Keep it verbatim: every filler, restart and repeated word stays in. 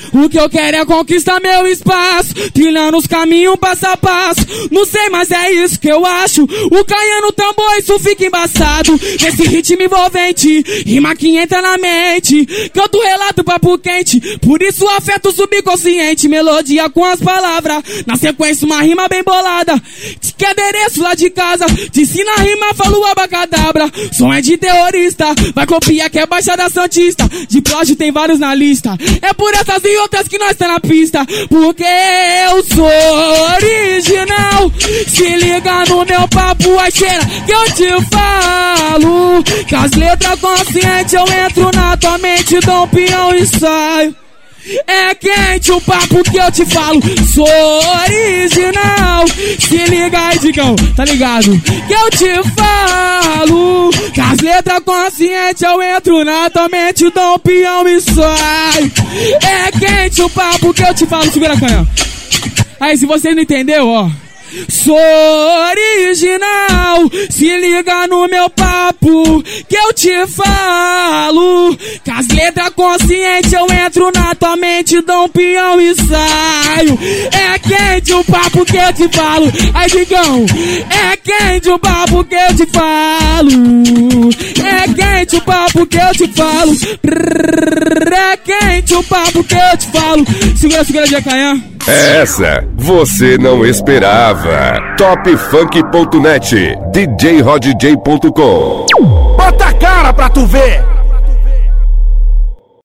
O que eu quero é conquistar meu espaço, trilhando os caminhos passo a passo. Não sei, mas é isso que eu acho. O caiano tambor, isso fica embaçado. Esse ritmo envolvente, rima que entra na mente. Canto relato, papo quente, por isso afeta o subconsciente. Melodia com as palavras, na sequência uma rima bem bolada. Que adereço lá de casa, te ensina a rima, falo abacadabra. Som é de terrorista, vai copiar que é Baixada Santista. De plot tem vários na lista, é por essas e outras que nós tá na pista. Porque eu sou original. Se liga no meu papo, a cheira que eu te falo. Com as letras conscientes eu entro na tua mente, dou um peão e saio. É quente o papo que eu te falo, sou original. Se liga aí, Digão, tá ligado? Que eu te falo. Com as letras conscientes eu entro na tua mente, dou um peão e saio. É quente o papo que eu te falo, segura a canha. Aí, se você não entendeu, ó. Sou original, se liga no meu papo que eu te falo. Com as letras conscientes eu entro na tua mente, dou um peão e saio. É quente o papo que eu te falo. Aí, Digão, é quente o papo que eu te falo. É quente o papo que eu te falo. É quente o papo que eu te falo. Segura, segura, Jacanhã. Essa você não esperava. top funk ponto net, d j rod j ponto com. Bota a cara pra tu ver.